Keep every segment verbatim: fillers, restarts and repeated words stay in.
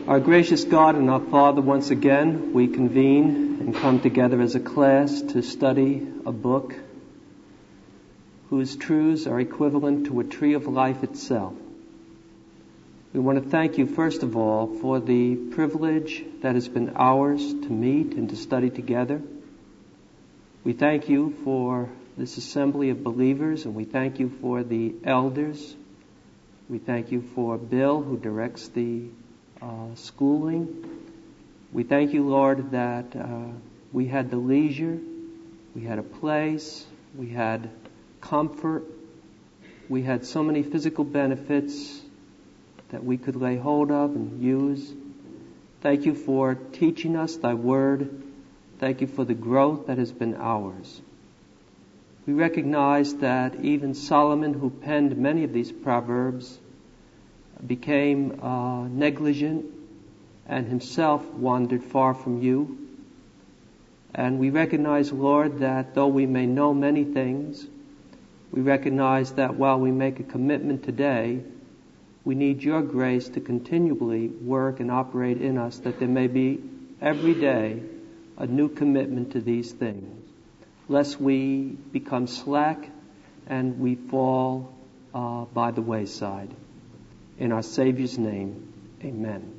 Our gracious God and our Father, once again we convene and come together as a class to study a book whose truths are equivalent to a tree of life itself. We want to thank you, first of all, for the privilege that has been ours to meet and to study together. We thank you for this assembly of believers, and we thank you for the elders. We thank you for Bill, who directs the uh, schooling. We thank you, Lord, that uh, we had the leisure, we had a place, we had comfort, we had so many physical benefits that we could lay hold of and use. Thank you for teaching us thy word. Thank you for the growth that has been ours. We recognize that even Solomon, who penned many of these proverbs, became uh, negligent and himself wandered far from you. And we recognize, Lord, that though we may know many things, we recognize that while we make a commitment today, we need your grace to continually work and operate in us, that there may be every day a new commitment to these things, lest we become slack and we fall uh, by the wayside. In our Savior's name, amen.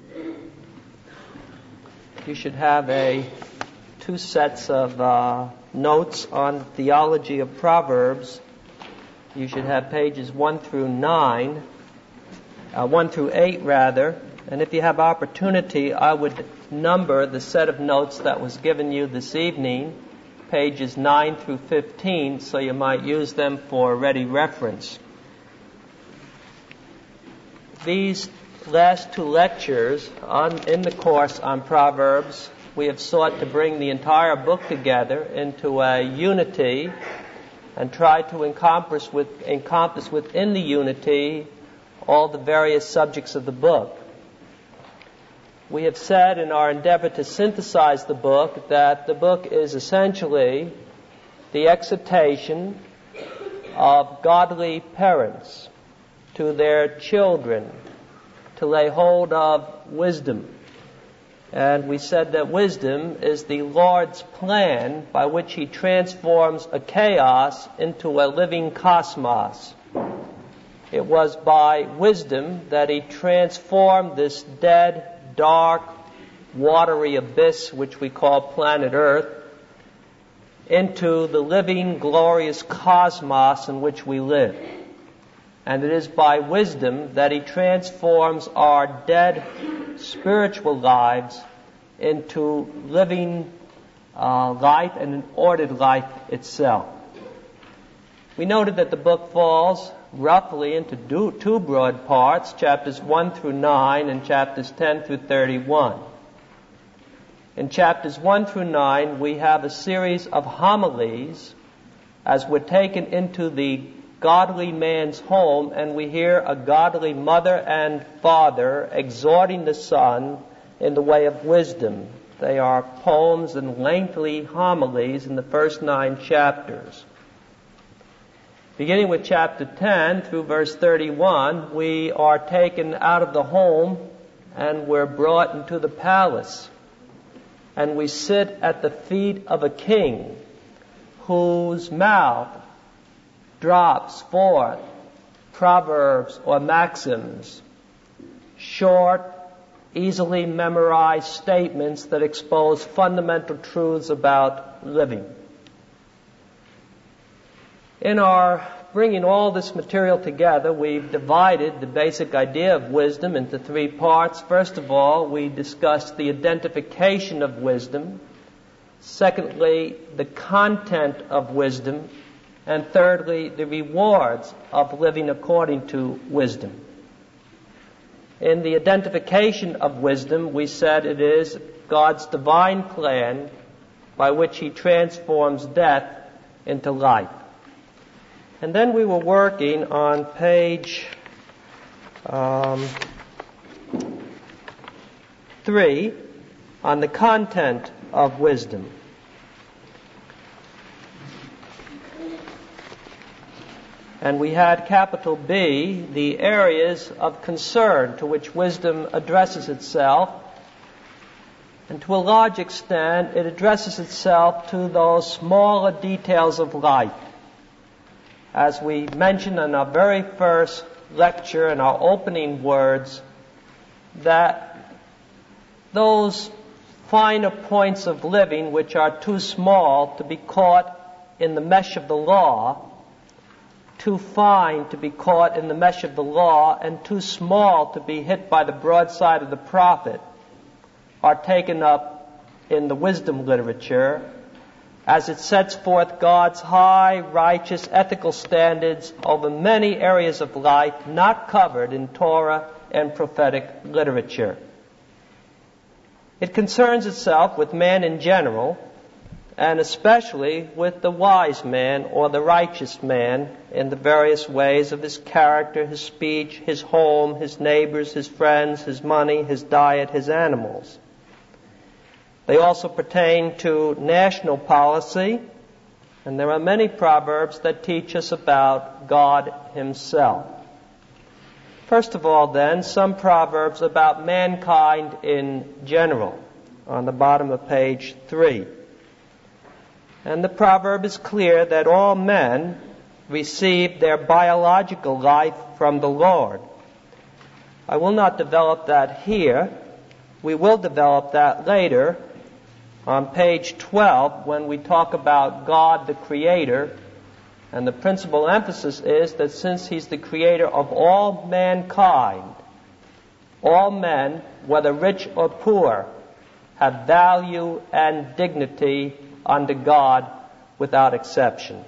You should have a two sets of uh, notes on theology of Proverbs. You should have pages one through nine, uh, one through eight rather. And if you have opportunity, I would number the set of notes that was given you this evening, pages nine through fifteen, so you might use them for ready reference. These last two lectures on, in the course on Proverbs, we have sought to bring the entire book together into a unity and try to encompass, with, encompass within the unity all the various subjects of the book. We have said in our endeavor to synthesize the book that the book is essentially the exhortation of godly parents to their children to lay hold of wisdom. And we said that wisdom is the Lord's plan by which He transforms a chaos into a living cosmos. It was by wisdom that He transformed this dead, dark, watery abyss which we call planet Earth into the living, glorious cosmos in which we live. And it is by wisdom that He transforms our dead spiritual lives into living uh, life and an ordered life itself. We noted that the book falls roughly into do, two broad parts, chapters one through nine and chapters ten through thirty-one. In chapters one through nine, we have a series of homilies as we're taken into the godly man's home, and we hear a godly mother and father exhorting the son in the way of wisdom. They are poems and lengthy homilies in the first nine chapters. Beginning with chapter ten through verse thirty-one, we are taken out of the home and we're brought into the palace. And we sit at the feet of a king whose mouth drops forth proverbs or maxims, short, easily memorized statements that expose fundamental truths about living. In our bringing all this material together, we've divided the basic idea of wisdom into three parts. First of all, we discussed the identification of wisdom. Secondly, the content of wisdom. And thirdly, the rewards of living according to wisdom. In the identification of wisdom, we said it is God's divine plan by which He transforms death into life. And then we were working on page um, three on the content of wisdom. And we had capital B, the areas of concern to which wisdom addresses itself. And to a large extent, it addresses itself to those smaller details of life. As we mentioned in our very first lecture, in our opening words, that those finer points of living which are too small to be caught in the mesh of the law, too fine to be caught in the mesh of the law, and too small to be hit by the broadside of the prophet, are taken up in the wisdom literature as it sets forth God's high, righteous, ethical standards over many areas of life not covered in Torah and prophetic literature. It concerns itself with man in general, and especially with the wise man or the righteous man in the various ways of his character, his speech, his home, his neighbors, his friends, his money, his diet, his animals. They also pertain to national policy, and there are many proverbs that teach us about God himself. First of all, then, some proverbs about mankind in general, on the bottom of page three. And the proverb is clear that all men receive their biological life from the Lord. I will not develop that here. We will develop that later on page twelve when we talk about God the Creator. And the principal emphasis is that since He's the Creator of all mankind, all men, whether rich or poor, have value and dignity under God without exception.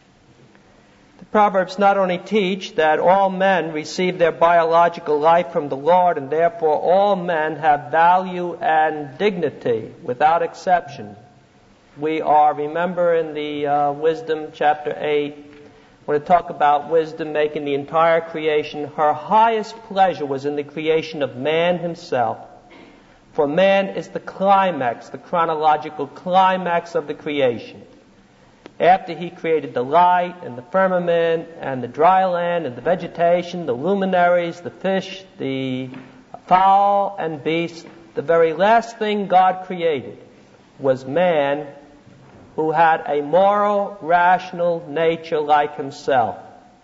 The Proverbs not only teach that all men receive their biological life from the Lord, and therefore all men have value and dignity without exception. We are, remember in the uh, Wisdom chapter eight, when it talk about wisdom making the entire creation, her highest pleasure was in the creation of man himself. For man is the climax, the chronological climax of the creation. After he created the light and the firmament and the dry land and the vegetation, the luminaries, the fish, the fowl and beast, the very last thing God created was man, who had a moral, rational nature like himself.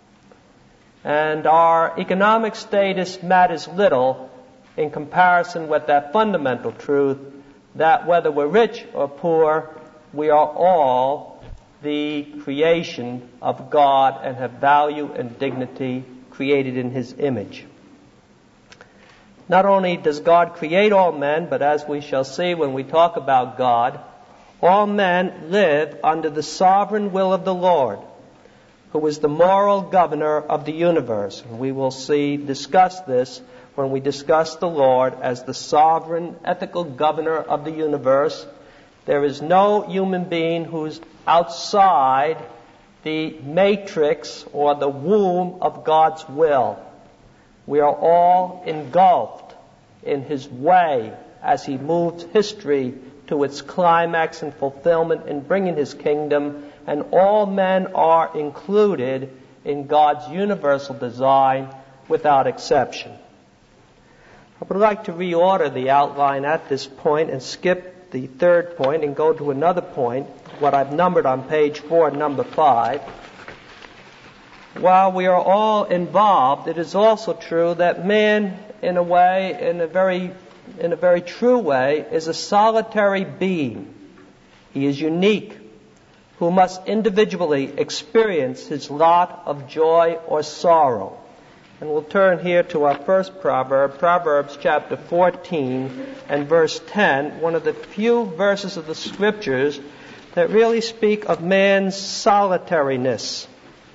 And our economic status matters little in comparison with that fundamental truth that whether we're rich or poor, we are all the creation of God and have value and dignity created in His image. Not only does God create all men, but as we shall see when we talk about God, all men live under the sovereign will of the Lord, who is the moral governor of the universe. And we will see, discuss this when we discuss the Lord as the sovereign, ethical governor of the universe. There is no human being who's outside the matrix or the womb of God's will. We are all engulfed in His way as He moves history to its climax and fulfillment in bringing His kingdom, and all men are included in God's universal design without exception. I would like to reorder the outline at this point and skip the third point and go to another point, what I've numbered on page four, number five. While we are all involved, it is also true that man, in a way, in a very, in a very true way, is a solitary being. He is unique, who must individually experience his lot of joy or sorrow. And we'll turn here to our first proverb, Proverbs chapter fourteen and verse ten, one of the few verses of the Scriptures that really speak of man's solitariness.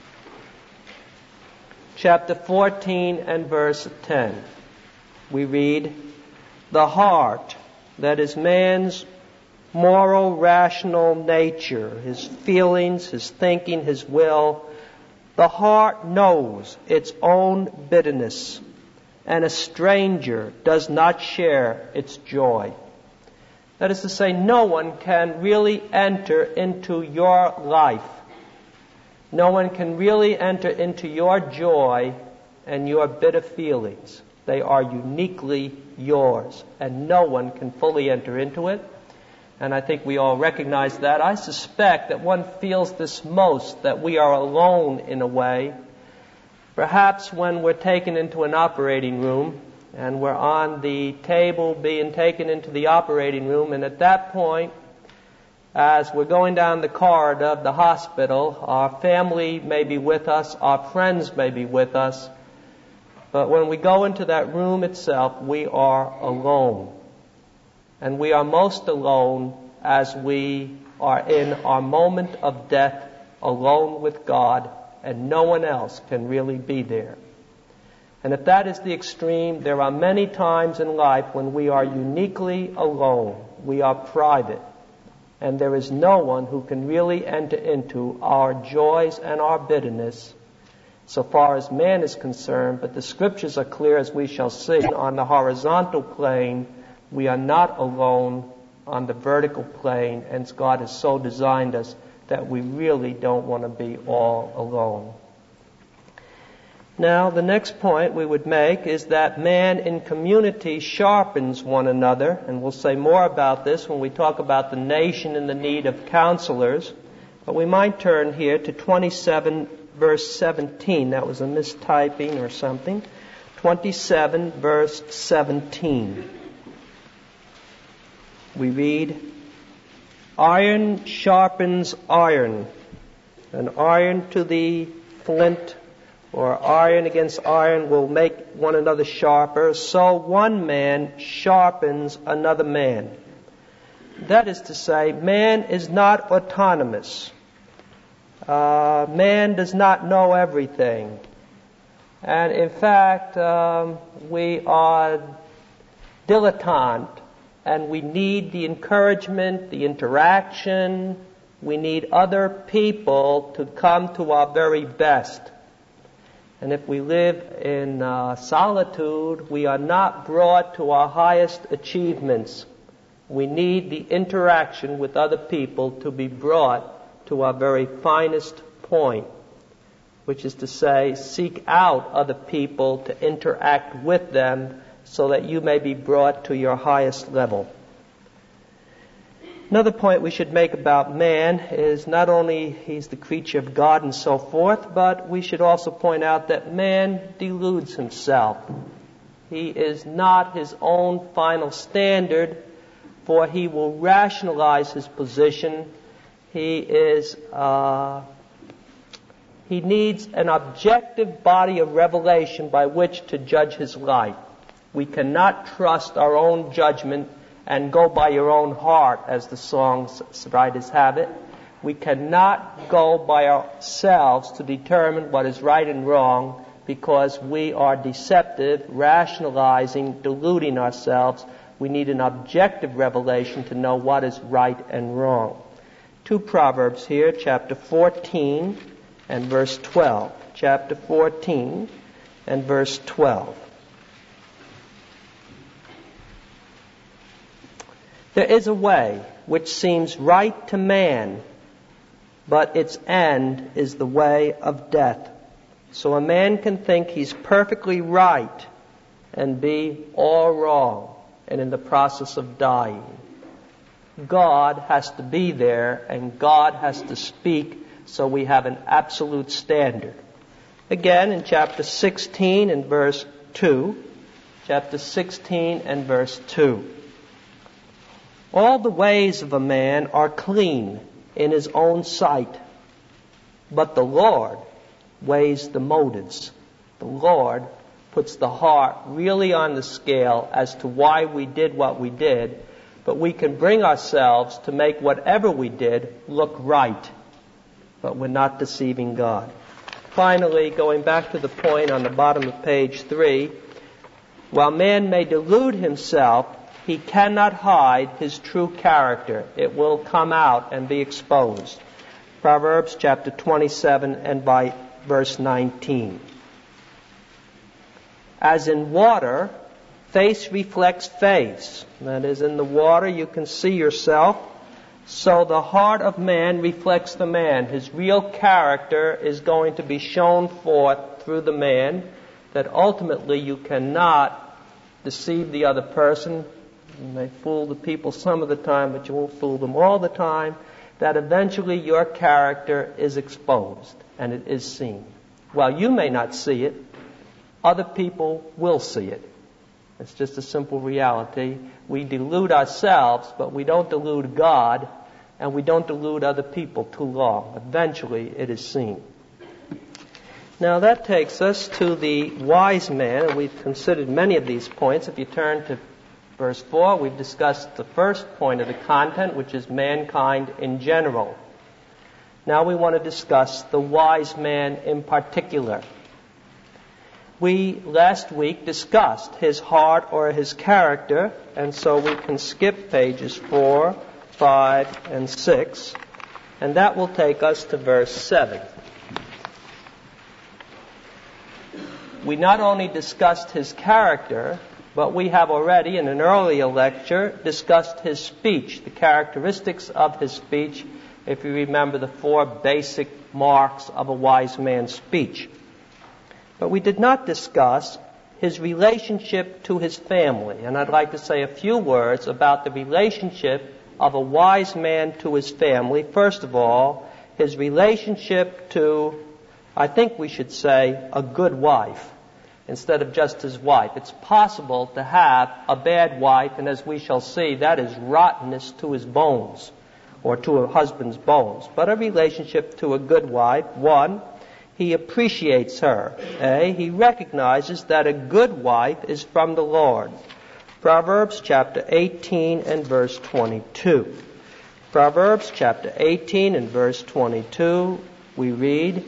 Chapter fourteen and verse ten. We read, "The heart, that is man's moral, rational nature, his feelings, his thinking, his will, the heart knows its own bitterness, and a stranger does not share its joy." That is to say, no one can really enter into your life No one can really enter into your joy and your bitter feelings. They are uniquely yours, and no one can fully enter into it. And I think we all recognize that. I suspect that one feels this most, that we are alone in a way. Perhaps when we're taken into an operating room, and we're on the table being taken into the operating room, and at that point, as we're going down the corridor of the hospital, our family may be with us, our friends may be with us, but when we go into that room itself, we are alone. And we are most alone as we are in our moment of death, alone with God, and no one else can really be there. And if that is the extreme, there are many times in life when we are uniquely alone. We are private. And there is no one who can really enter into our joys and our bitterness so far as man is concerned. But the Scriptures are clear, as we shall see. On the horizontal plane, we are not alone on the vertical plane, and God has so designed us that we really don't want to be all alone. Now, the next point we would make is that man in community sharpens one another, and we'll say more about this when we talk about the nation and the need of counselors. But we might turn here to twenty-seven, verse seventeen. That was a mistyping or something. twenty-seven, verse seventeen. We read, "Iron sharpens iron, and iron to the flint, or iron against iron will make one another sharper. So one man sharpens another man." That is to say, man is not autonomous. Uh, man does not know everything. And in fact, um, we are dilettante. And we need the encouragement, the interaction. We need other people to come to our very best. And if we live in uh, solitude, we are not brought to our highest achievements. We need the interaction with other people to be brought to our very finest point, which is to say, seek out other people to interact with them so that you may be brought to your highest level. Another point we should make about man is not only he's the creature of God and so forth, but we should also point out that man deludes himself. He is not his own final standard, for he will rationalize his position. He is, uh, he needs an objective body of revelation by which to judge his life. We cannot trust our own judgment and go by your own heart, as the song's writers have it. We cannot go by ourselves to determine what is right and wrong, because we are deceptive, rationalizing, deluding ourselves. We need an objective revelation to know what is right and wrong. Two proverbs here, chapter fourteen and verse twelve. Chapter fourteen and verse twelve. "There is a way which seems right to man, but its end is the way of death. So a man can think he's perfectly right and be all wrong, and in the process of dying." God has to be there, and God has to speak, so we have an absolute standard. Again, in chapter sixteen and verse two, chapter sixteen and verse two. "All the ways of a man are clean in his own sight, but the Lord weighs the motives." The Lord puts the heart really on the scale as to why we did what we did, but we can bring ourselves to make whatever we did look right, but we're not deceiving God. Finally, going back to the point on the bottom of page three, while man may delude himself, he cannot hide his true character. It will come out and be exposed. Proverbs chapter twenty-seven and by verse nineteen. "As in water, face reflects face." That is, in the water you can see yourself. So the heart of man reflects the man. His real character is going to be shown forth through the man, that ultimately you cannot deceive the other person. You may fool the people some of the time, but you won't fool them all the time. That eventually your character is exposed and it is seen. While you may not see it, other people will see it. It's just a simple reality. We delude ourselves, but we don't delude God, and we don't delude other people too long. Eventually it is seen. Now that takes us to the wise man, and we've considered many of these points. If you turn to verse four, we've discussed the first point of the content, which is mankind in general. Now we want to discuss the wise man in particular. We last week discussed his heart or his character, and so we can skip pages four, five, and six, and that will take us to verse seven. We not only discussed his character, but we have already, in an earlier lecture, discussed his speech, the characteristics of his speech, if you remember the four basic marks of a wise man's speech. But we did not discuss his relationship to his family, and I'd like to say a few words about the relationship of a wise man to his family. First of all, his relationship to, I think we should say, a good wife, instead of just his wife. It's possible to have a bad wife, and as we shall see, that is rottenness to his bones, or to a husband's bones. But a relationship to a good wife, one, he appreciates her. Eh? He recognizes that a good wife is from the Lord. Proverbs chapter eighteen and verse twenty-two. Proverbs chapter eighteen and verse twenty-two, we read,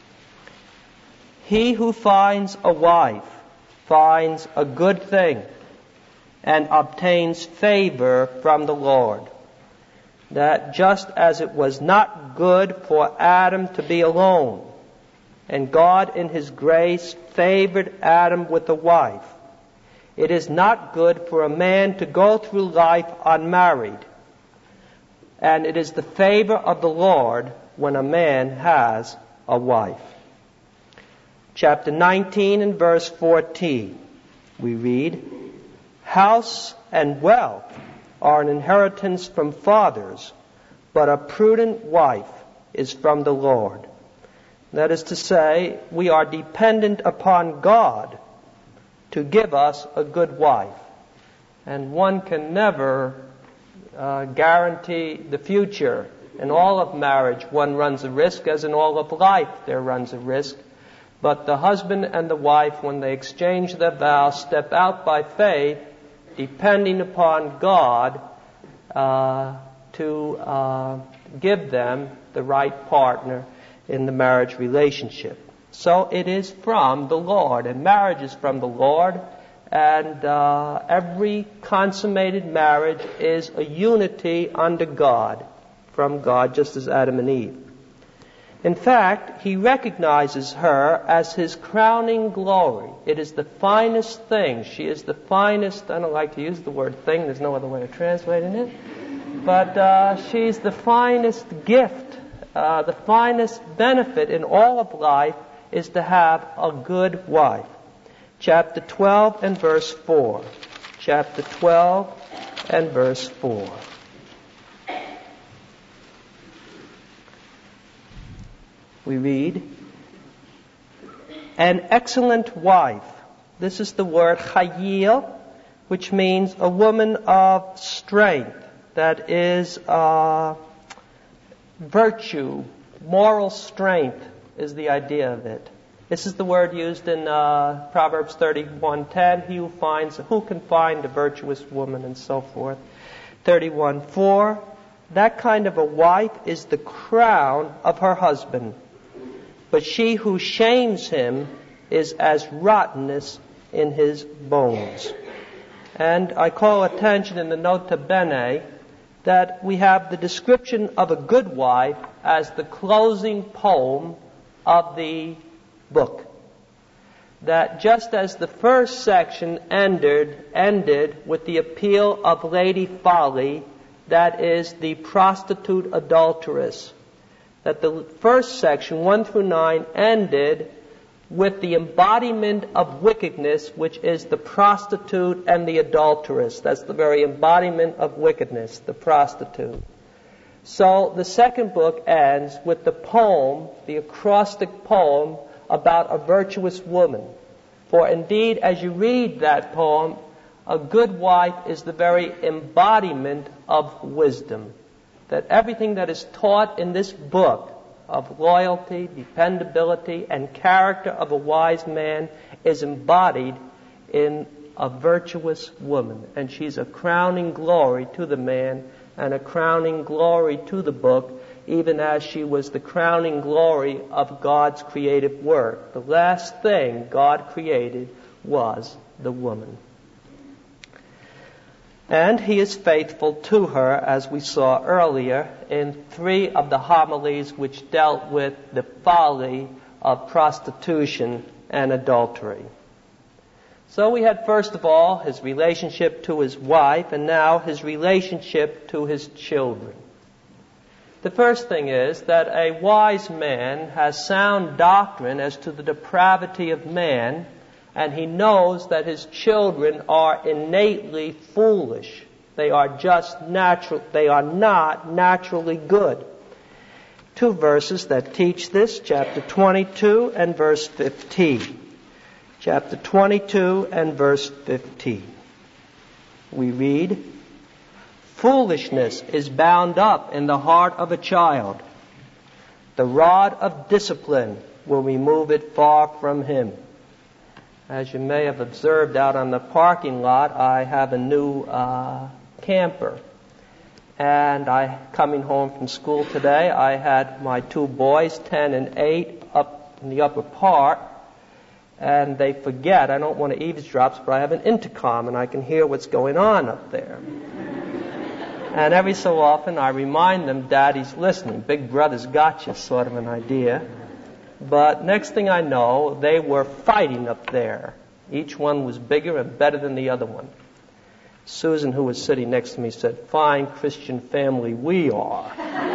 "He who finds a wife finds a good thing and obtains favor from the Lord. That just as it was not good for Adam to be alone, and God in His grace favored Adam with a wife, it is not good for a man to go through life unmarried. And it is the favor of the Lord when a man has a wife." Chapter nineteen and verse fourteen, we read, "House and wealth are an inheritance from fathers, but a prudent wife is from the Lord." That is to say, we are dependent upon God to give us a good wife. And one can never uh, guarantee the future. In all of marriage, one runs a risk, as in all of life there runs a risk. But the husband and the wife, when they exchange their vows, step out by faith, depending upon God uh, to uh, give them the right partner in the marriage relationship. So it is from the Lord, and marriage is from the Lord, and uh, every consummated marriage is a unity under God, from God, just as Adam and Eve. In fact, he recognizes her as his crowning glory. It is the finest thing. She is the finest, I don't like to use the word thing, there's no other way of translating it, but uh, she's the finest gift, uh, the finest benefit in all of life is to have a good wife. Chapter twelve and verse four. Chapter twelve and verse four. We read, "An excellent wife." This is the word chayil, which means a woman of strength. That is uh, virtue, moral strength is the idea of it. This is the word used in uh, Proverbs thirty-one ten. He who finds, who can find a virtuous woman, and so forth. thirty-one four. That kind of a wife is the crown of her husband. But she who shames him is as rottenness in his bones. And I call attention in the nota bene that we have the description of a good wife as the closing poem of the book. That just as the first section ended, ended with the appeal of Lady Folly, that is the prostitute adulteress. That the first section, one through nine, ended with the embodiment of wickedness, which is the prostitute and the adulteress. That's the very embodiment of wickedness, the prostitute. So the second book ends with the poem, the acrostic poem about a virtuous woman. For indeed, as you read that poem, a good wife is the very embodiment of wisdom. That everything that is taught in this book of loyalty, dependability, and character of a wise man is embodied in a virtuous woman. And she's a crowning glory to the man and a crowning glory to the book, even as she was the crowning glory of God's creative work. The last thing God created was the woman. And he is faithful to her, as we saw earlier, in three of the homilies which dealt with the folly of prostitution and adultery. So we had, first of all, his relationship to his wife, and now his relationship to his children. The first thing is that a wise man has sound doctrine as to the depravity of man, and he knows that his children are innately foolish. They are just natural, they are not naturally good. Two verses that teach this, chapter twenty-two and verse fifteen. Chapter twenty-two and verse fifteen. We read, "Foolishness is bound up in the heart of a child. The rod of discipline will remove it far from him." As you may have observed out on the parking lot, I have a new uh, camper. And I, coming home from school today, I had my two boys, ten and eight, up in the upper part. And they forget, I don't want to eavesdrop, but I have an intercom and I can hear what's going on up there. And every so often I remind them, Daddy's listening. Big Brother's got you, sort of an idea. But next thing I know, they were fighting up there. Each one was bigger and better than the other one. Susan, who was sitting next to me, said, "Fine Christian family we are."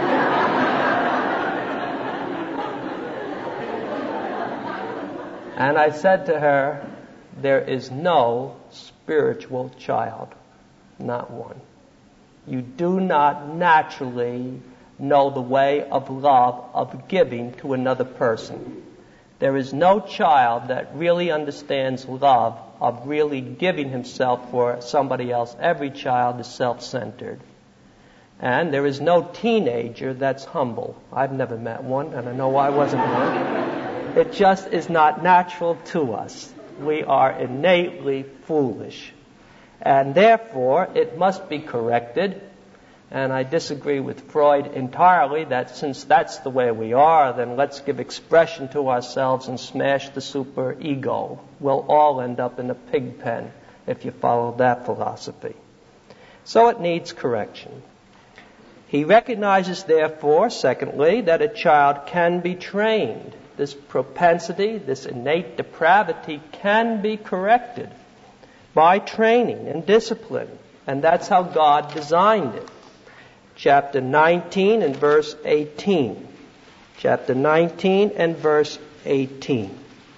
And I said to her, there is no spiritual child, not one. You do not naturally know the way of love, of giving to another person. There is no child that really understands love, of really giving himself for somebody else. Every child is self-centered. And there is no teenager that's humble. I've never met one, and I know I wasn't one. It just is not natural to us. We are innately foolish. And therefore, it must be corrected. And I disagree with Freud entirely that since that's the way we are, then let's give expression to ourselves and smash the super-ego. We'll all end up in a pig pen if you follow that philosophy. So it needs correction. He recognizes, therefore, secondly, that a child can be trained. This propensity, this innate depravity can be corrected by training and discipline. And that's how God designed it. Chapter nineteen and verse eighteen. Chapter nineteen and verse eighteen.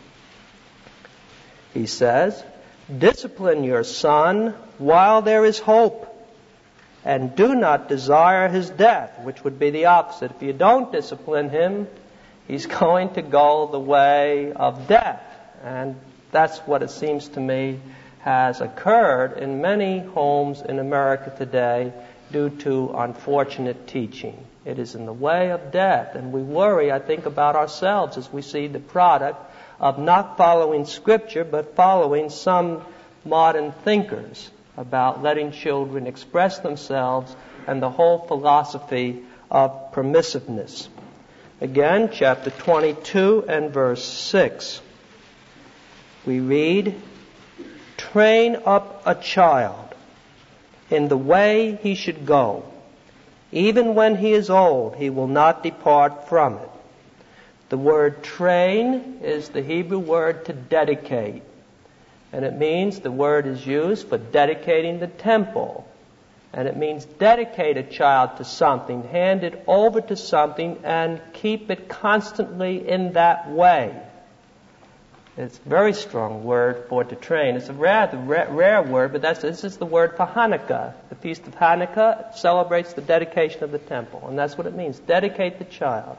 He says, "Discipline your son while there is hope, and do not desire his death," which would be the opposite. If you don't discipline him, he's going to go the way of death. And that's what it seems to me has occurred in many homes in America today, due to unfortunate teaching. It is in the way of death. And we worry, I think, about ourselves as we see the product of not following Scripture, but following some modern thinkers about letting children express themselves and the whole philosophy of permissiveness. Again, chapter twenty-two and verse six. We read, "Train up a child in the way he should go. Even when he is old, he will not depart from it." The word train is the Hebrew word to dedicate. And it means the word is used for dedicating the temple. And it means dedicate a child to something, hand it over to something, and keep it constantly in that way. It's a very strong word for to train. It's a rather rare, rare word, but that's, this is the word for Hanukkah. The Feast of Hanukkah celebrates the dedication of the temple, and that's what it means, dedicate the child.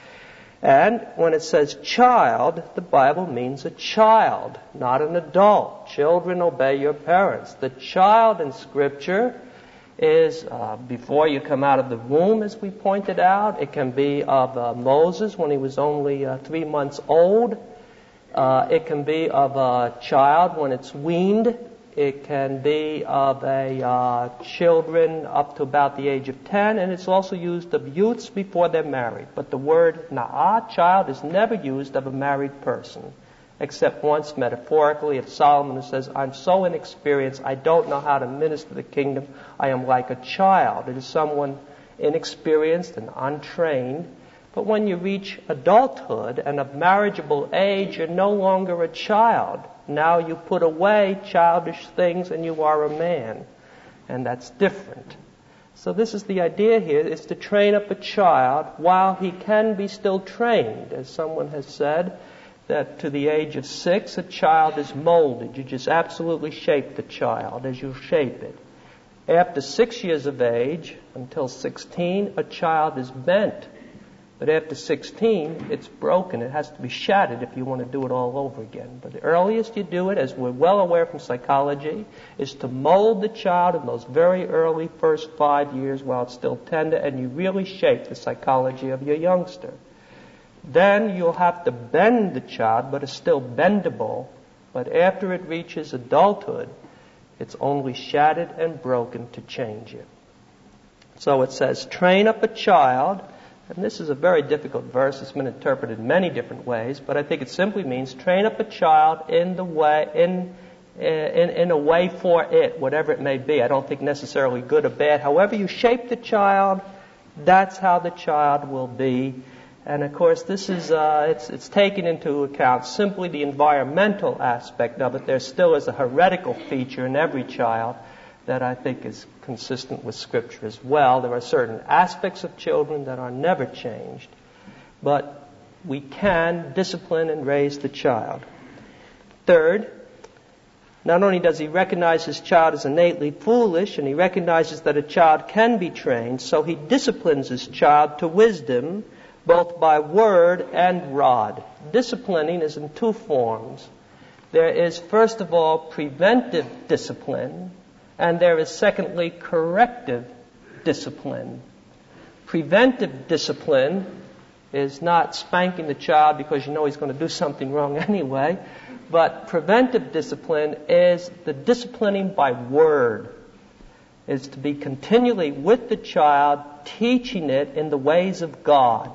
And when it says child, the Bible means a child, not an adult. Children, obey your parents. The child in Scripture is uh, before you come out of the womb, as we pointed out. It can be of uh, Moses when he was only uh, three months old. Uh, it can be of a child when it's weaned. It can be of a uh, children up to about the age of ten, and it's also used of youths before they're married. But the word na'ah, child, is never used of a married person, except once metaphorically of Solomon, who says, I'm so inexperienced, I don't know how to minister the kingdom, I am like a child. It is someone inexperienced and untrained. But when you reach adulthood and of marriageable age, you're no longer a child. Now you put away childish things and you are a man. And that's different. So this is the idea here, is to train up a child while he can be still trained. As someone has said, that to the age of six, a child is molded. You just absolutely shape the child as you shape it. After six years of age, until sixteen, a child is bent. But after sixteen, it's broken. It has to be shattered if you want to do it all over again. But the earliest you do it, as we're well aware from psychology, is to mold the child in those very early first five years while it's still tender, and you really shape the psychology of your youngster. Then you'll have to bend the child, but it's still bendable. But after it reaches adulthood, it's only shattered and broken to change it. So it says, train up a child. And this is a very difficult verse. It's been interpreted many different ways, but I think it simply means train up a child in the way in in in a way for it, whatever it may be. I don't think necessarily good or bad. However you shape the child, that's how the child will be. And of course, this is uh, it's it's taken into account simply the environmental aspect of it. There still is a heretical feature in every child that I think is consistent with Scripture as well. There are certain aspects of children that are never changed, but we can discipline and raise the child. Third, not only does he recognize his child as innately foolish, and he recognizes that a child can be trained, so he disciplines his child to wisdom, both by word and rod. Disciplining is in two forms. There is, first of all, preventive discipline, and there is, secondly, corrective discipline. Preventive discipline is not spanking the child because you know he's going to do something wrong anyway, but preventive discipline is the disciplining by word. It's to be continually with the child, teaching it in the ways of God.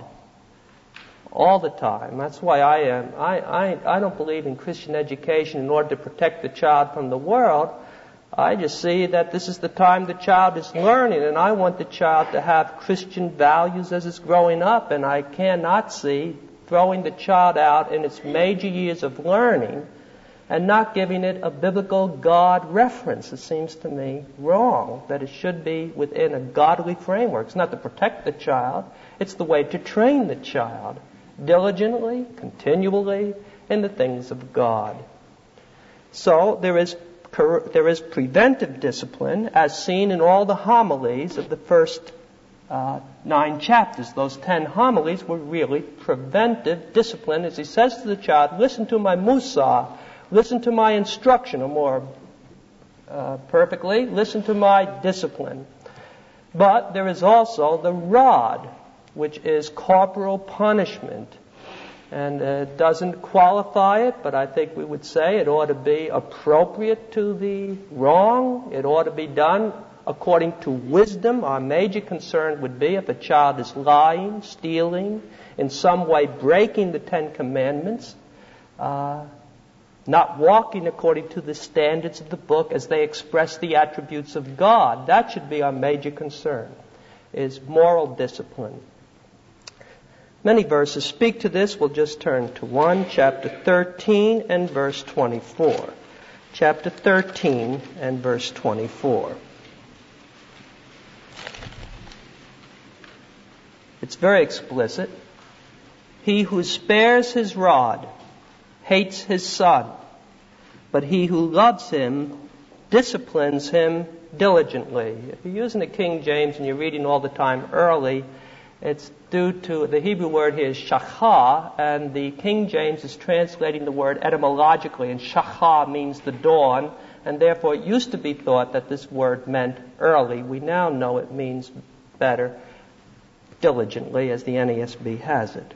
All the time. That's why I am. I, I, I don't believe in Christian education in order to protect the child from the world. I just see that this is the time the child is learning, and I want the child to have Christian values as it's growing up, and I cannot see throwing the child out in its major years of learning and not giving it a biblical God reference. It seems to me wrong, that it should be within a godly framework. It's not to protect the child, it's the way to train the child diligently, continually, in the things of God. So there is There is preventive discipline, as seen in all the homilies of the first uh, nine chapters. Those ten homilies were really preventive discipline, as he says to the child, listen to my musar, listen to my instruction, or more uh, perfectly, listen to my discipline. But there is also the rod, which is corporal punishment. And it uh, doesn't qualify it, but I think we would say it ought to be appropriate to the wrong. It ought to be done according to wisdom. Our major concern would be if a child is lying, stealing, in some way breaking the Ten Commandments, uh, not walking according to the standards of the book as they express the attributes of God. That should be our major concern, is moral discipline. Many verses speak to this. We'll just turn to one, chapter thirteen and verse twenty-four. Chapter thirteen and verse twenty-four. It's very explicit. He who spares his rod hates his son, but he who loves him disciplines him diligently. If you're using the King James and you're reading all the time early, it's due to the Hebrew word here is shachah, and the King James is translating the word etymologically, and shachah means the dawn, and therefore it used to be thought that this word meant early. We now know it means better, diligently, as the N A S B has it.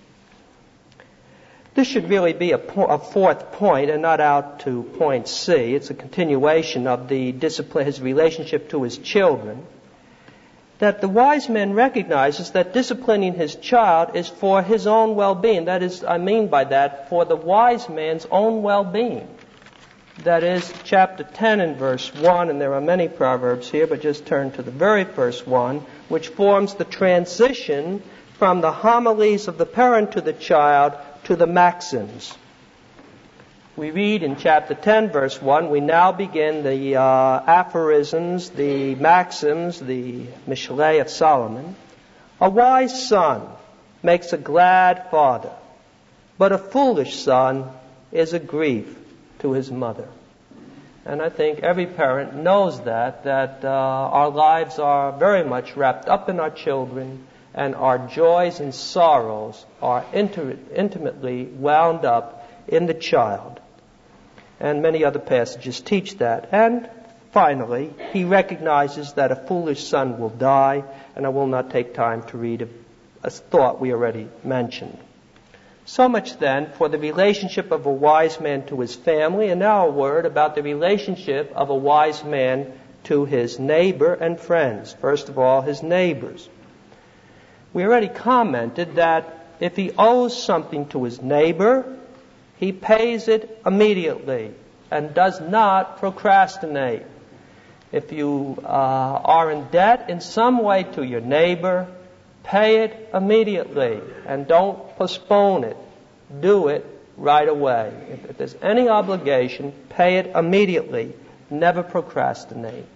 This should really be a, po- a fourth point and not out to point C. It's a continuation of the discipline, his relationship to his children. That the wise man recognizes that disciplining his child is for his own well-being. That is, I mean by that, for the wise man's own well-being. That is, chapter ten and verse one, and there are many proverbs here, but just turn to the very first one, which forms the transition from the homilies of the parent to the child to the maxims. We read in chapter ten, verse one, we now begin the uh, aphorisms, the maxims, the Mishlei of Solomon. A wise son makes a glad father, but a foolish son is a grief to his mother. And I think every parent knows that, that uh, our lives are very much wrapped up in our children, and our joys and sorrows are inter- intimately wound up in the child. And many other passages teach that. And finally, he recognizes that a foolish son will die, and I will not take time to read a, a thought we already mentioned. So much then for the relationship of a wise man to his family, and now a word about the relationship of a wise man to his neighbor and friends. First of all, his neighbors. We already commented that if he owes something to his neighbor, he pays it immediately and does not procrastinate. If you uh, are in debt in some way to your neighbor, pay it immediately and don't postpone it. Do it right away. If, if there's any obligation, pay it immediately. Never procrastinate.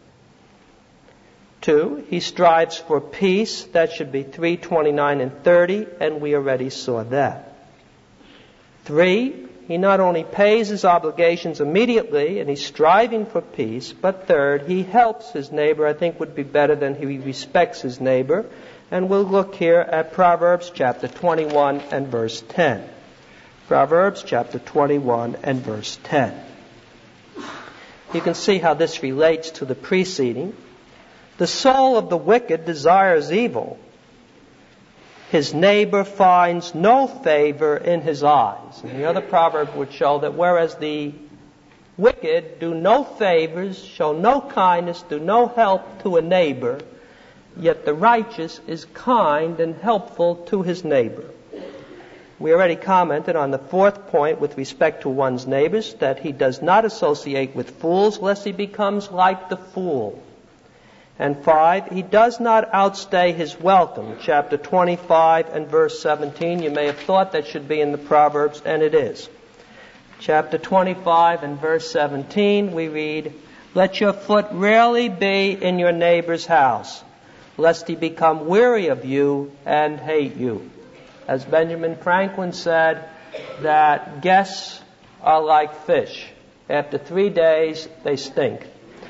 Two, he strives for peace. That should be three twenty-nine and thirty, and we already saw that. Three, he not only pays his obligations immediately, and he's striving for peace, but third, he helps his neighbor. I think would be better than he respects his neighbor. And we'll look here at Proverbs chapter twenty-one and verse ten. Proverbs chapter twenty-one and verse ten. You can see how this relates to the preceding. The soul of the wicked desires evil. His neighbor finds no favor in his eyes. And the other proverb would show that whereas the wicked do no favors, show no kindness, do no help to a neighbor, yet the righteous is kind and helpful to his neighbor. We already commented on the fourth point with respect to one's neighbors, that he does not associate with fools lest he becomes like the fool. And five, he does not outstay his welcome. Chapter twenty-five and verse seventeen. You may have thought that should be in the Proverbs, and it is. Chapter twenty-five and verse seventeen, we read, "Let your foot rarely be in your neighbor's house, lest he become weary of you and hate you." As Benjamin Franklin said, that guests are like fish. After three days, they stink.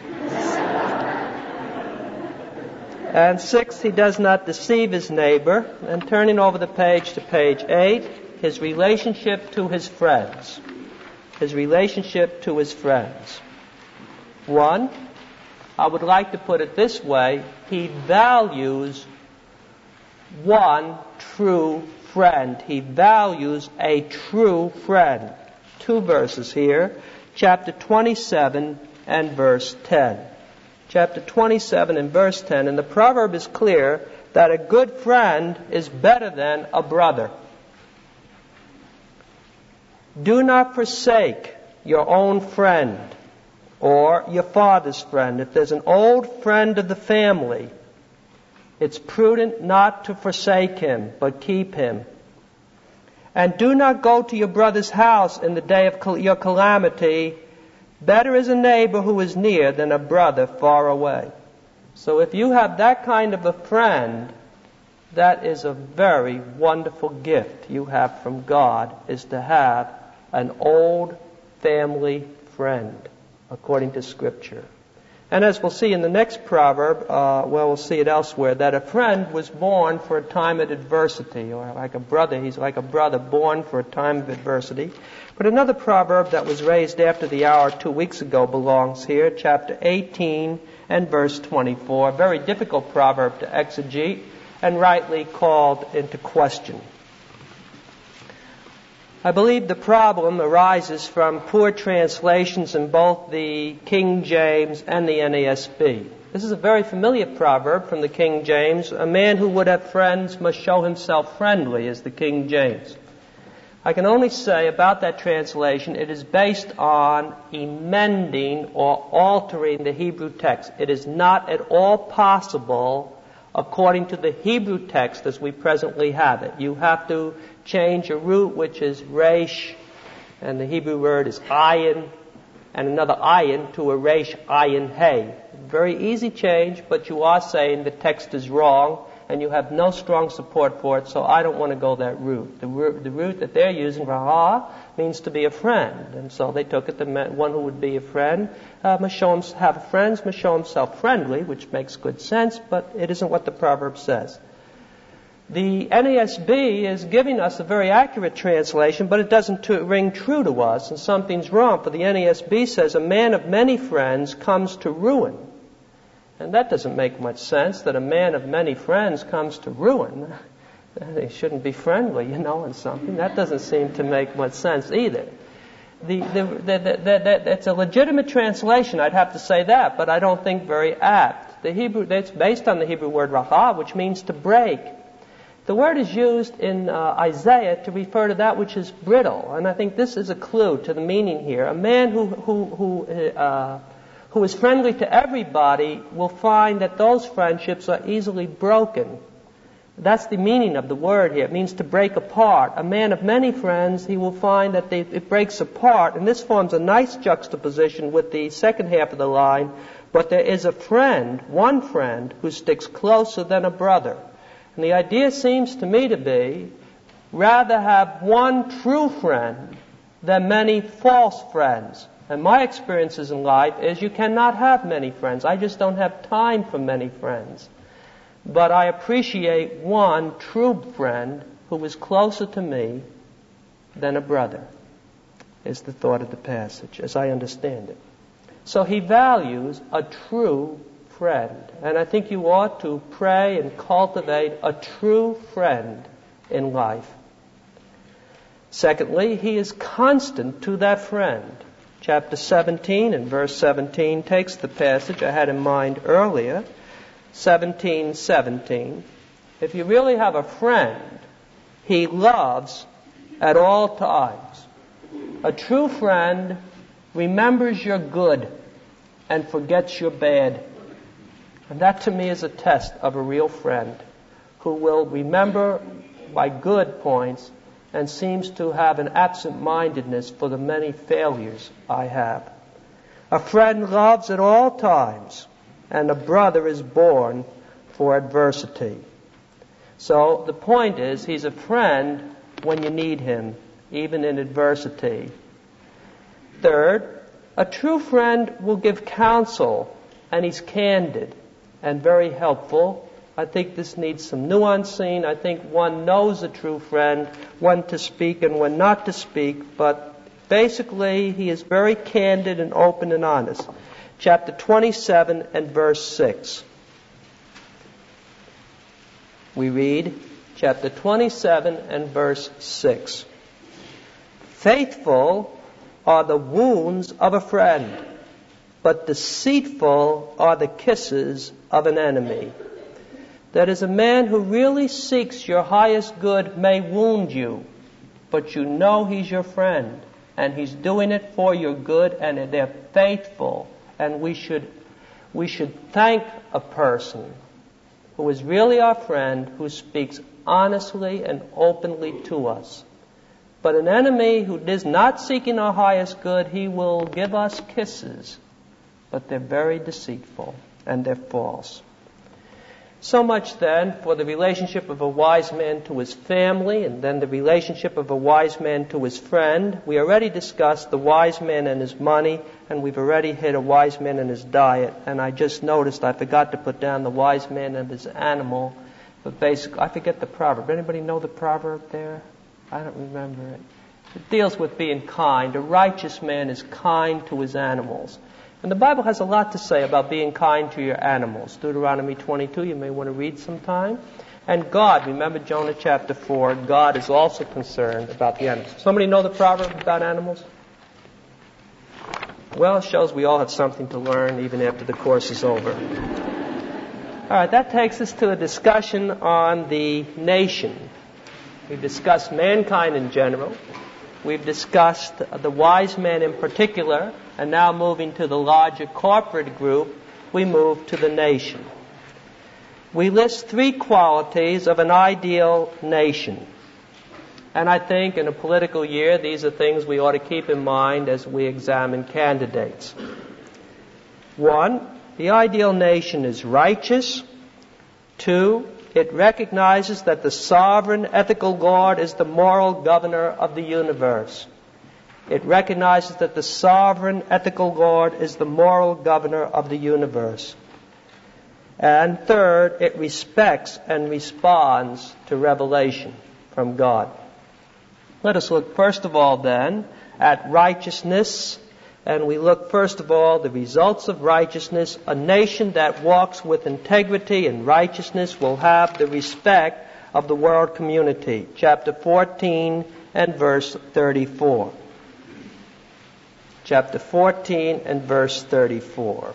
And sixth, he does not deceive his neighbor. And turning over the page to page eight, his relationship to his friends. His relationship to his friends. One, I would like to put it this way, he values one true friend. He values a true friend. Two verses here, chapter twenty-seven and verse ten. Chapter twenty-seven and verse ten, and the proverb is clear that a good friend is better than a brother. Do not forsake your own friend or your father's friend. If there's an old friend of the family, it's prudent not to forsake him, but keep him. And do not go to your brother's house in the day of your calamity. Better is a neighbor who is near than a brother far away. So if you have that kind of a friend, That is a very wonderful gift you have from God, is to have an old family friend, according to Scripture. And as we'll see in the next proverb, uh, well, we'll see it elsewhere, that a friend was born for a time of adversity, or like a brother, he's like a brother born for a time of adversity. But another proverb that was raised after the hour two weeks ago belongs here, chapter eighteen and verse twenty-four, a very difficult proverb to exegete and rightly called into question. I believe the problem arises from poor translations in both the King James and the N A S B. This is a very familiar proverb from the King James. A man who would have friends must show himself friendly, is the King James. I can only say about that translation, it is based on amending or altering the Hebrew text. It is not at all possible according to the Hebrew text as we presently have it. You have to change a root which is resh, and the Hebrew word is ayin, and another ayin to a resh ayin hey. Very easy change, but you are saying the text is wrong, and you have no strong support for it, so I don't want to go that route. The root, the root that they're using, raha, means to be a friend, and so they took it, the one who would be a friend uh, must show him, have friends, must show himself friendly, which makes good sense, but it isn't what the proverb says. The N A S B is giving us a very accurate translation, but it doesn't t- ring true to us, and something's wrong. For the N A S B says, a man of many friends comes to ruin. And that doesn't make much sense, that a man of many friends comes to ruin. They shouldn't be friendly, you know, in something. That doesn't seem to make much sense either. The, the, the, the, the, it's a legitimate translation, I'd have to say that, but I don't think very apt. The Hebrew, it's based on the Hebrew word raha, which means to break. The word is used in uh, Isaiah to refer to that which is brittle, and I think this is a clue to the meaning here. A man who who who uh, who is friendly to everybody will find that those friendships are easily broken. That's the meaning of the word here. It means to break apart. A man of many friends, he will find that they, it breaks apart, and this forms a nice juxtaposition with the second half of the line. But there is a friend, one friend, who sticks closer than a brother. And the idea seems to me to be, rather have one true friend than many false friends. And my experiences in life is you cannot have many friends. I just don't have time for many friends. But I appreciate one true friend who is closer to me than a brother, is the thought of the passage, as I understand it. So he values a true friend. And I think you ought to pray and cultivate a true friend in life. Secondly, he is constant to that friend. Chapter seventeen and verse seventeen takes the passage I had in mind earlier. seventeen seventeen. If you really have a friend, he loves at all times. A true friend remembers your good and forgets your bad. And that to me is a test of a real friend who will remember my good points and seems to have an absent-mindedness for the many failures I have. A friend loves at all times, and a brother is born for adversity. So the point is, he's a friend when you need him, even in adversity. Third, a true friend will give counsel, and he's candid and very helpful. I think this needs some nuancing. I think one knows a true friend, when to speak and when not to speak, but basically he is very candid and open and honest. Chapter twenty-seven and verse six. We read, chapter twenty-seven and verse six. Faithful are the wounds of a friend, but deceitful are the kisses of an enemy. That is, a man who really seeks your highest good may wound you, but you know he's your friend, and he's doing it for your good, and they're faithful. And we should we should thank a person who is really our friend, who speaks honestly and openly to us. But an enemy who is not seeking our highest good, he will give us kisses, but they're very deceitful and they're false. So much then for the relationship of a wise man to his family, and then the relationship of a wise man to his friend. We already discussed the wise man and his money, and we've already hit a wise man and his diet. And I just noticed I forgot to put down the wise man and his animal. But basically, I forget the proverb. Anybody know the proverb there? I don't remember it. It deals with being kind. A righteous man is kind to his animals. And the Bible has a lot to say about being kind to your animals. Deuteronomy twenty-two, you may want to read sometime. And God, remember Jonah chapter four, God is also concerned about the animals. Somebody know the proverb about animals? Well, it shows we all have something to learn even after the course is over. All right, that takes us to a discussion on the nation. We've discussed mankind in general. We've discussed the wise man in particular, and now moving to the larger corporate group, we move to the nation. We list three qualities of an ideal nation. And I think in a political year, these are things we ought to keep in mind as we examine candidates. One, the ideal nation is righteous. Two, it recognizes that the sovereign ethical Lord is the moral governor of the universe. It recognizes that the sovereign ethical Lord is the moral governor of the universe. And third, it respects and responds to revelation from God. Let us look first of all then at righteousness. And we look first of all the results of righteousness. A nation that walks with integrity and righteousness will have the respect of the world community. Chapter fourteen and verse thirty-four. Chapter fourteen and verse thirty-four.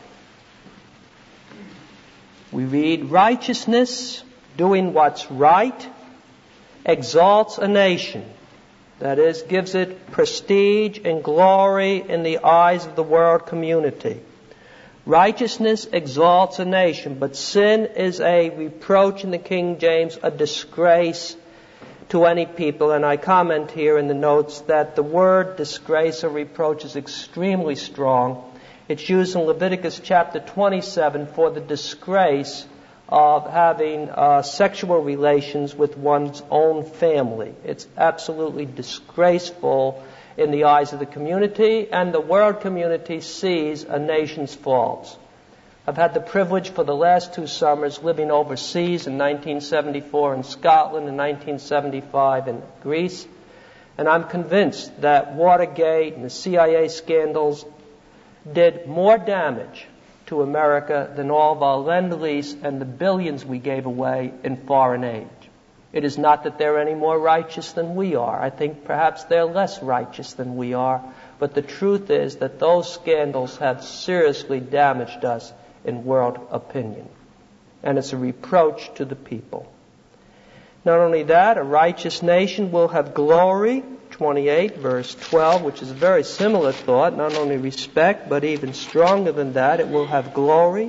We read, righteousness, doing what's right, exalts a nation. That is, gives it prestige and glory in the eyes of the world community. Righteousness exalts a nation, but sin is a reproach in the King James, a disgrace to any people. And I comment here in the notes that the word disgrace or reproach is extremely strong. It's used in Leviticus chapter twenty-seven for the disgrace of having uh, sexual relations with one's own family. It's absolutely disgraceful in the eyes of the community, and the world community sees a nation's faults. I've had the privilege for the last two summers living overseas in nineteen seventy-four in Scotland and nineteen seventy-five in Greece, and I'm convinced that Watergate and the C I A scandals did more damage to America than all of our Lend-Lease and the billions we gave away in foreign aid. It is not that they're any more righteous than we are. I think perhaps they're less righteous than we are. But the truth is that those scandals have seriously damaged us in world opinion. And it's a reproach to the people. Not only that, a righteous nation will have glory. twenty-eight, verse twelve, which is a very similar thought, not only respect, but even stronger than that, it will have glory.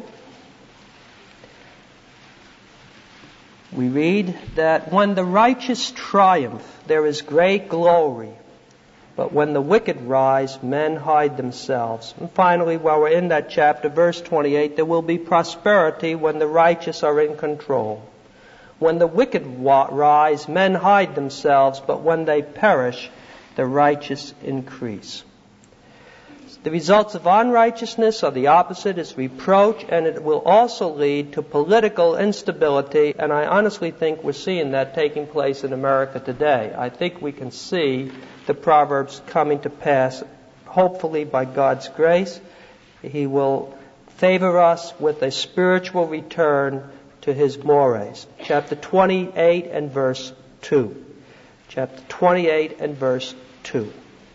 We read that when the righteous triumph, there is great glory, but when the wicked rise, men hide themselves. And finally, while we're in that chapter, verse twenty-eight, there will be prosperity when the righteous are in control. When the wicked rise, men hide themselves, but when they perish, the righteous increase. The results of unrighteousness are the opposite, is reproach, and it will also lead to political instability, and I honestly think we're seeing that taking place in America today. I think we can see the Proverbs coming to pass, hopefully by God's grace. He will favor us with a spiritual return to his mores. Chapter twenty-eight and verse two. Chapter twenty-eight and verse two.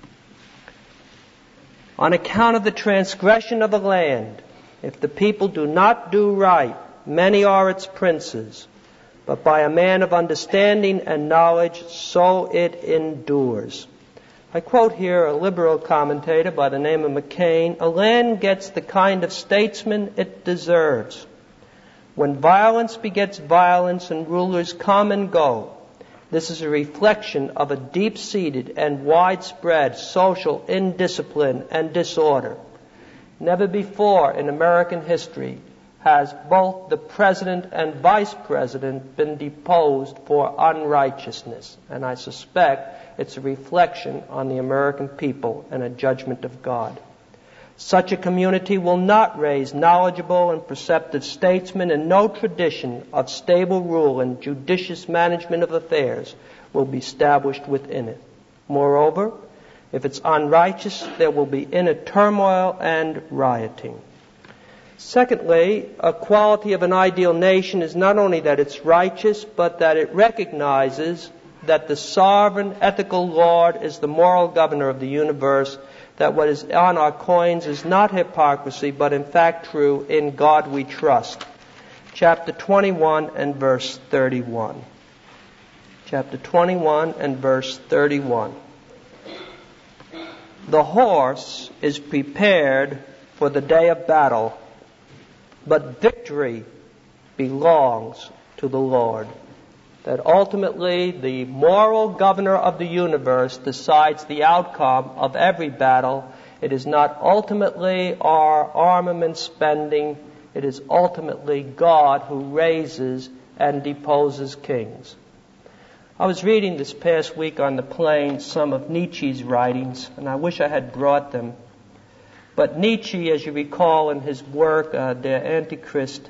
On account of the transgression of the land, if the people do not do right, many are its princes. But by a man of understanding and knowledge, so it endures. I quote here a liberal commentator by the name of McCain, a land gets the kind of statesman it deserves. When violence begets violence and rulers come and go, this is a reflection of a deep-seated and widespread social indiscipline and disorder. Never before in American history has both the president and vice president been deposed for unrighteousness. And I suspect it's a reflection on the American people and a judgment of God. Such a community will not raise knowledgeable and perceptive statesmen, and no tradition of stable rule and judicious management of affairs will be established within it. Moreover, if it's unrighteous, there will be inner turmoil and rioting. Secondly, a quality of an ideal nation is not only that it's righteous, but that it recognizes that the sovereign, ethical Lord is the moral governor of the universe, that what is on our coins is not hypocrisy, but in fact true, in God we trust. Chapter twenty-one and verse thirty-one. Chapter twenty-one and verse thirty-one. The horse is prepared for the day of battle, but victory belongs to the Lord. That ultimately the moral governor of the universe decides the outcome of every battle. It is not ultimately our armament spending. It is ultimately God who raises and deposes kings. I was reading this past week on the plane some of Nietzsche's writings, and I wish I had brought them. But Nietzsche, as you recall in his work, uh, Der Antichrist,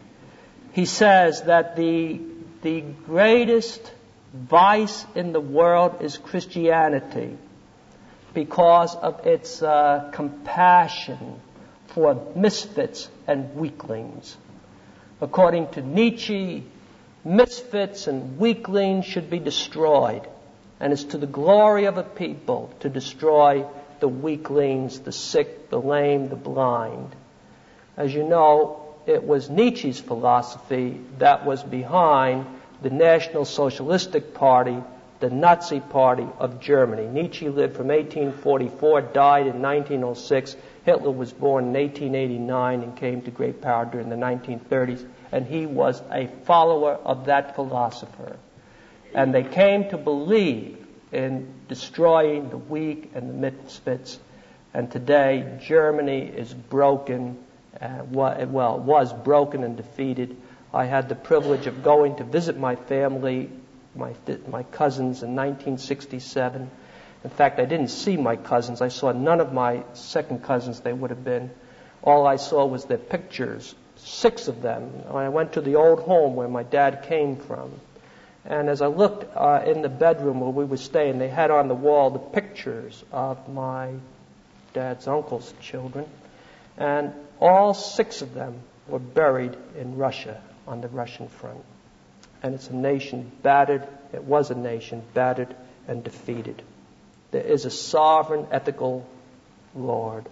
he says that the, the greatest vice in the world is Christianity because of its uh, compassion for misfits and weaklings. According to Nietzsche, misfits and weaklings should be destroyed, and it's to the glory of a people to destroy the weaklings, the sick, the lame, the blind. As you know, it was Nietzsche's philosophy that was behind the National Socialistic Party, the Nazi Party of Germany. Nietzsche lived from eighteen forty-four, died in nineteen oh six. Hitler was born in eighteen eighty-nine and came to great power during the nineteen thirties. And he was a follower of that philosopher. And they came to believe in destroying the weak and the misfits. And today, Germany is broken, uh, well, was broken and defeated. I had the privilege of going to visit my family, my, my cousins, in nineteen sixty-seven. In fact, I didn't see my cousins. I saw none of my second cousins they would have been. All I saw was their pictures, six of them. I went to the old home where my dad came from. And as I looked uh, in the bedroom where we were staying, they had on the wall the pictures of my dad's uncle's children. And all six of them were buried in Russia on the Russian front. And it's a nation battered, it was a nation battered and defeated. There is a sovereign, ethical Lord.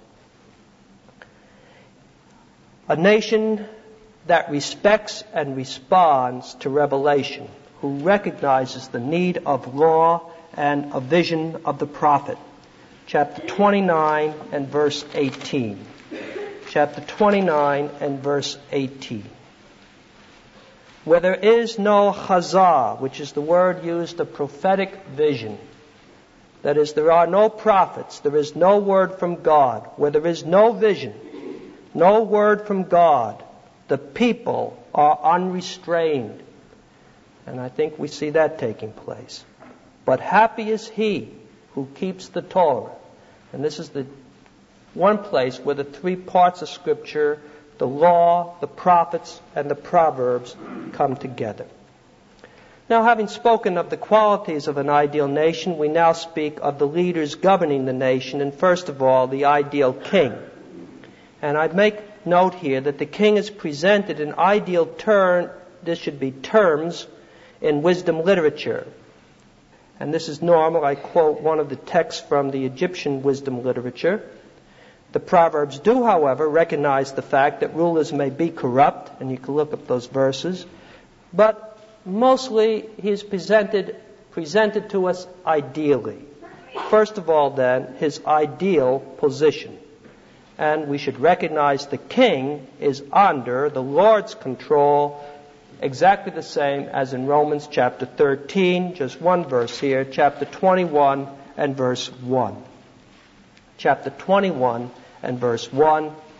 A nation that respects and responds to revelation, who recognizes the need of law and a vision of the prophet. Chapter twenty-nine and verse eighteen. Chapter twenty-nine and verse eighteen. Where there is no chazah, which is the word used of prophetic vision, that is, there are no prophets, there is no word from God. Where there is no vision, no word from God, the people are unrestrained. And I think we see that taking place. But happy is he who keeps the Torah. And this is the one place where the three parts of Scripture, the law, the prophets, and the Proverbs, come together. Now, having spoken of the qualities of an ideal nation, we now speak of the leaders governing the nation, and first of all, the ideal king. And I'd make note here that the king is presented in ideal term, this should be terms, in wisdom literature. And this is normal. I quote one of the texts from the Egyptian wisdom literature. The Proverbs do, however, recognize the fact that rulers may be corrupt, and you can look up those verses. But mostly he is presented, presented to us ideally. First of all, then, his ideal position. And we should recognize the king is under the Lord's control, exactly the same as in Romans chapter thirteen, just one verse here, chapter twenty-one and verse one. Chapter twenty-one and verse one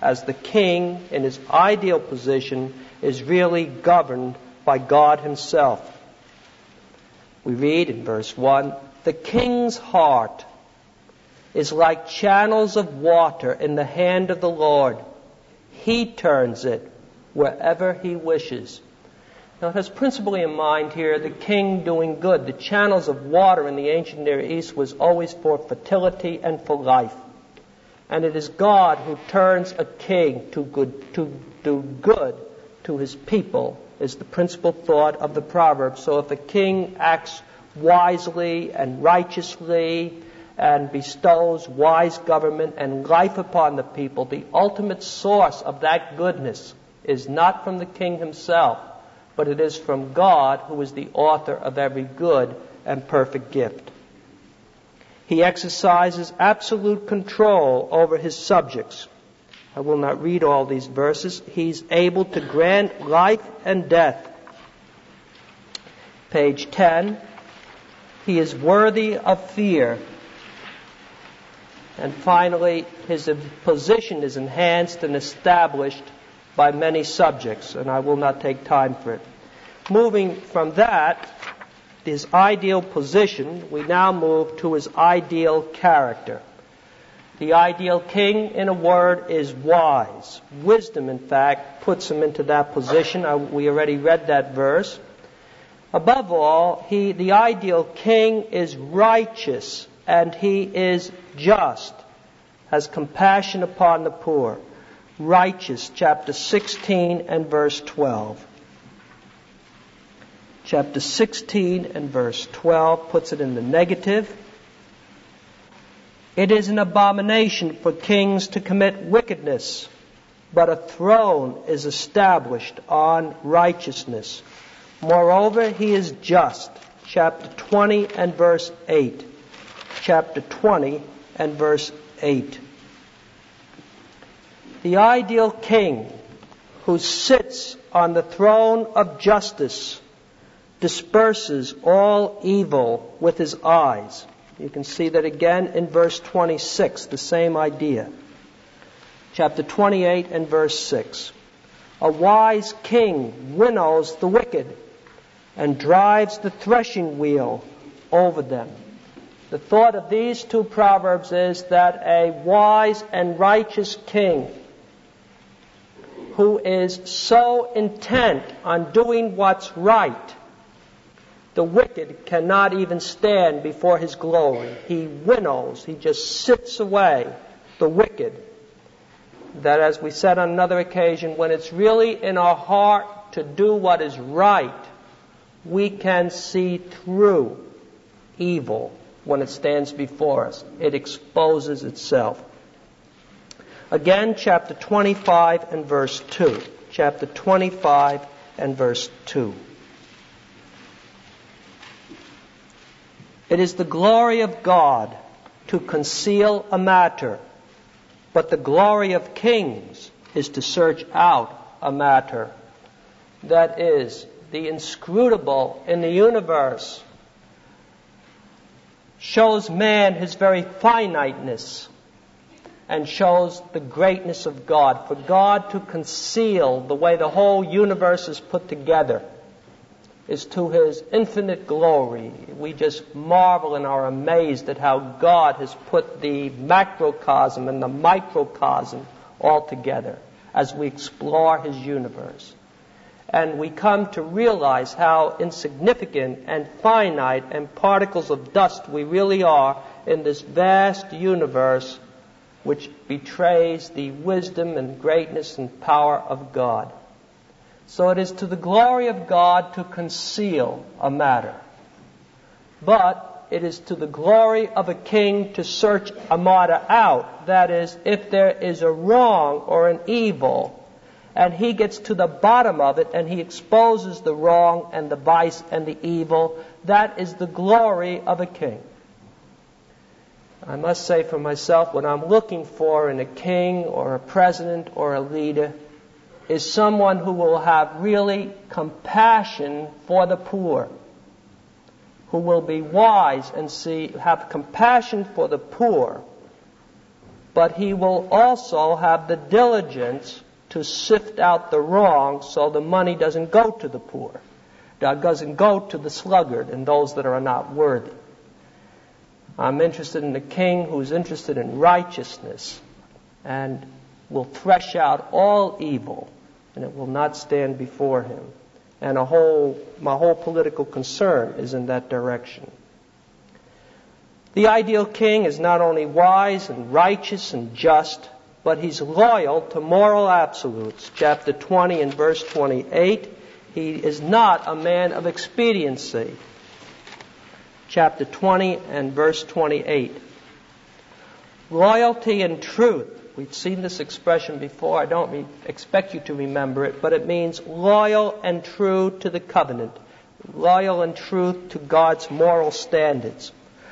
as the king in his ideal position is really governed by God himself. We read in verse one, "The king's heart is like channels of water in the hand of the Lord. He turns it wherever he wishes." Now it has principally in mind here the king doing good. The channels of water in the ancient Near East was always for fertility and for life. And it is God who turns a king to good, to do good to his people, is the principal thought of the proverb. So if a king acts wisely and righteously and bestows wise government and life upon the people, the ultimate source of that goodness is not from the king himself, but it is from God, who is the author of every good and perfect gift. He exercises absolute control over his subjects. I will not read all these verses. He's able to grant life and death. Page ten. He is worthy of fear. And finally, his position is enhanced and established by many subjects, and I will not take time for it. Moving from that, his ideal position, we now move to his ideal character. The ideal king, in a word, is wise. Wisdom, in fact, puts him into that position. I, we already read that verse. Above all, he, the ideal king, is righteous, and he is just, has compassion upon the poor. Righteous, chapter sixteen and verse twelve. Chapter sixteen and verse twelve puts it in the negative. "It is an abomination for kings to commit wickedness, but a throne is established on righteousness. Moreover, he is just." Chapter twenty and verse eight. Chapter twenty and verse eight. The ideal king who sits on the throne of justice disperses all evil with his eyes. You can see that again in verse twenty-six, the same idea. Chapter twenty-eight and verse six. "A wise king winnows the wicked and drives the threshing wheel over them." The thought of these two proverbs is that a wise and righteous king who is so intent on doing what's right, the wicked cannot even stand before his glory. He winnows, he just sits away the wicked. That, as we said on another occasion, when it's really in our heart to do what is right, we can see through evil when it stands before us. It exposes itself. Again, chapter twenty-five and verse two. Chapter twenty-five and verse two. "It is the glory of God to conceal a matter, but the glory of kings is to search out a matter." That is, the inscrutable in the universe shows man his very finiteness and shows the greatness of God. For God to conceal the way the whole universe is put together is to his infinite glory. We just marvel and are amazed at how God has put the macrocosm and the microcosm all together as we explore his universe. And we come to realize how insignificant and finite and particles of dust we really are in this vast universe, which betrays the wisdom and greatness and power of God. So it is to the glory of God to conceal a matter. But it is to the glory of a king to search a matter out. That is, if there is a wrong or an evil, and he gets to the bottom of it and he exposes the wrong and the vice and the evil, that is the glory of a king. I must say for myself, what I'm looking for in a king or a president or a leader is someone who will have really compassion for the poor, who will be wise and see, have compassion for the poor, but he will also have the diligence to sift out the wrong so the money doesn't go to the poor, that doesn't go to the sluggard and those that are not worthy. I'm interested in a king who's interested in righteousness and will thresh out all evil, and it will not stand before him. And a whole, my whole political concern is in that direction. The ideal king is not only wise and righteous and just, but he's loyal to moral absolutes. Chapter twenty and verse twenty-eight, he is not a man of expediency. Chapter twenty and verse twenty-eight. Loyalty and truth. We've seen this expression before. I don't re- expect you to remember it, but it means loyal and true to the covenant. Loyal and true to God's moral standards.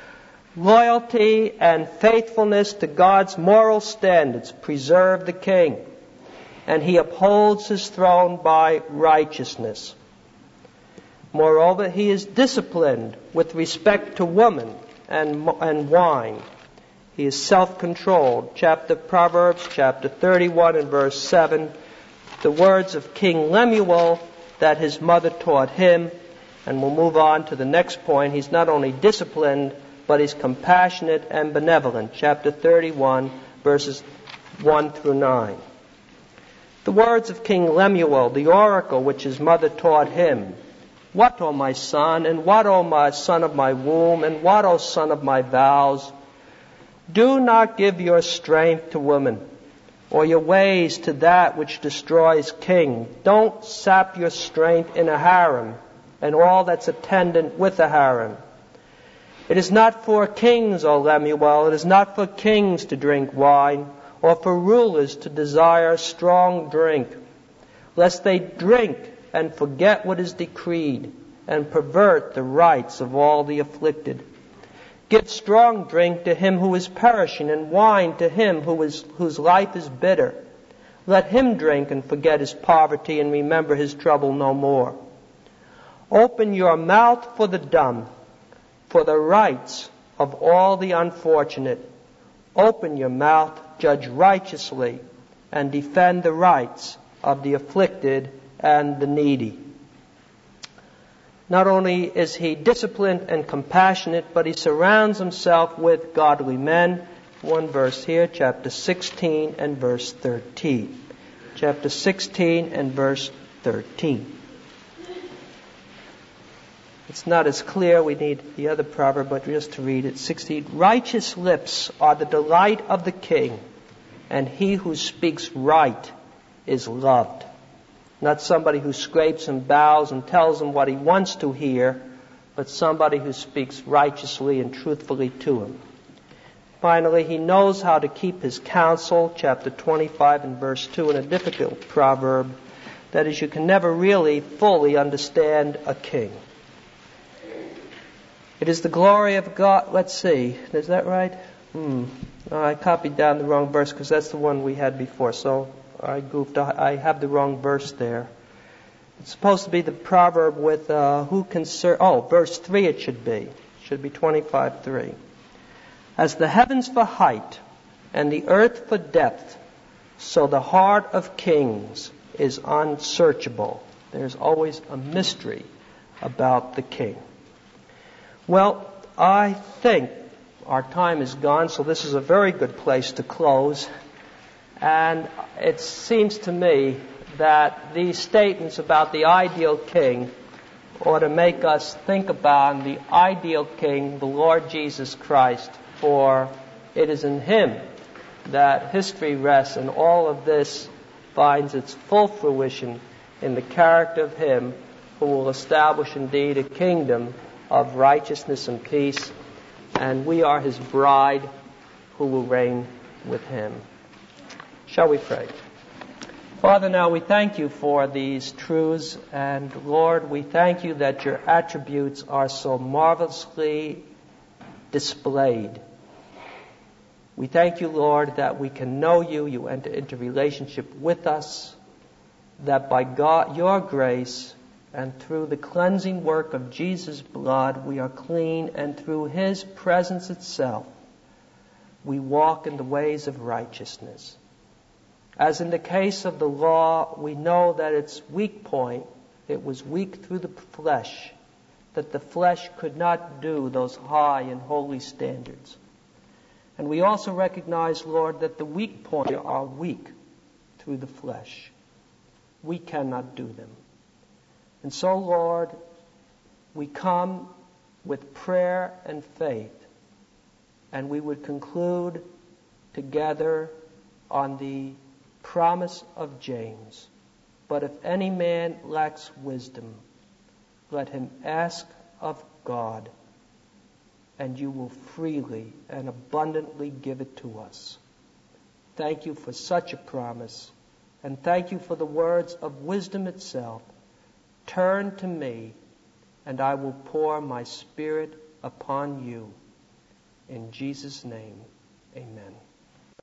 Loyalty and faithfulness to God's moral standards preserve the king, and he upholds his throne by righteousness. Moreover, he is disciplined with respect to woman and, and wine. He is self-controlled. Chapter Proverbs, chapter thirty-one and verse seven, the words of King Lemuel that his mother taught him. And we'll move on to the next point. He's not only disciplined, but he's compassionate and benevolent. Chapter thirty-one, verses one through nine. The words of King Lemuel, the oracle which his mother taught him. What, O my son, and what, O my son of my womb, and what, O son of my vows? Do not give your strength to woman, or your ways to that which destroys king. Don't sap your strength in a harem, and all that's attendant with a harem. It is not for kings, O Lemuel, it is not for kings to drink wine, or for rulers to desire strong drink, lest they drink and forget what is decreed, and pervert the rights of all the afflicted. Give strong drink to him who is perishing, and wine to him who is, whose life is bitter. Let him drink and forget his poverty, and remember his trouble no more. Open your mouth for the dumb, for the rights of all the unfortunate. Open your mouth, judge righteously, and defend the rights of the afflicted and the needy. Not only is he disciplined and compassionate, but he surrounds himself with godly men. One verse here, chapter sixteen and verse thirteen. Chapter sixteen and verse thirteen. It's not as clear. We need the other proverb, but just to read it. sixteen. Righteous lips are the delight of the king, and he who speaks right is loved. Not somebody who scrapes and bows and tells him what he wants to hear, but somebody who speaks righteously and truthfully to him. Finally, he knows how to keep his counsel, chapter twenty-five and verse two, in a difficult proverb. That is, you can never really fully understand a king. It is the glory of God. Let's see. Is that right? Hmm. Oh, I copied down the wrong verse because that's the one we had before. So I goofed. I have the wrong verse there. It's supposed to be the proverb with uh, who can serve. Oh, verse three it should be. It should be twenty-five three. As the heavens for height and the earth for depth, so the heart of kings is unsearchable. There's always a mystery about the king. Well, I think our time is gone, so this is a very good place to close. And it seems to me that these statements about the ideal king ought to make us think about the ideal king, the Lord Jesus Christ, for it is in him that history rests, and all of this finds its full fruition in the character of him who will establish indeed a kingdom of righteousness and peace, and we are his bride who will reign with him. Shall we pray? Father, now we thank you for these truths, and Lord, we thank you that your attributes are so marvelously displayed. We thank you, Lord, that we can know you, you enter into relationship with us, that by God, your grace, and through the cleansing work of Jesus' blood, we are clean, and through his presence itself, we walk in the ways of righteousness. As in the case of the law, we know that its weak point, it was weak through the flesh, that the flesh could not do those high and holy standards. And we also recognize, Lord, that the weak points are weak through the flesh. We cannot do them. And so, Lord, we come with prayer and faith, and we would conclude together on the promise of James. But if any man lacks wisdom, let him ask of God, and you will freely and abundantly give it to us. Thank you for such a promise, and thank you for the words of wisdom itself. Turn to me, and I will pour my Spirit upon you. In Jesus' name, amen.